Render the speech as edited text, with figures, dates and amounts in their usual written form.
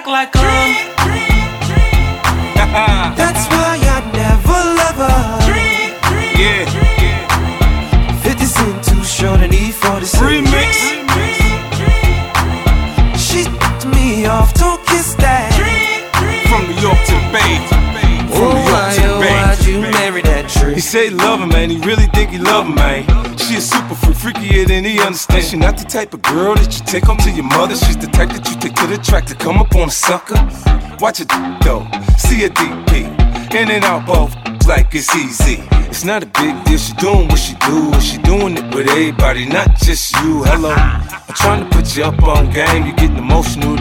act like That's why I never love her. Yeah. 50 Cent too short and E-46 Remix. She f***ed me off, don't kiss that. From New York to the Bay. From New York to the Bay. Why'd you marry that trick? He say he love her, man. He really think he love her, man. She a super freak, freakier than he understands. She not the type of girl that you take home to your mother. She's the type that you take to the track to come up on a sucker. Watch it though, see a DP. In and out both like it's easy. It's not a big deal, she doing what she do. And she doing it with everybody, not just you. Hello, I'm trying to put you up on game. You getting emotional.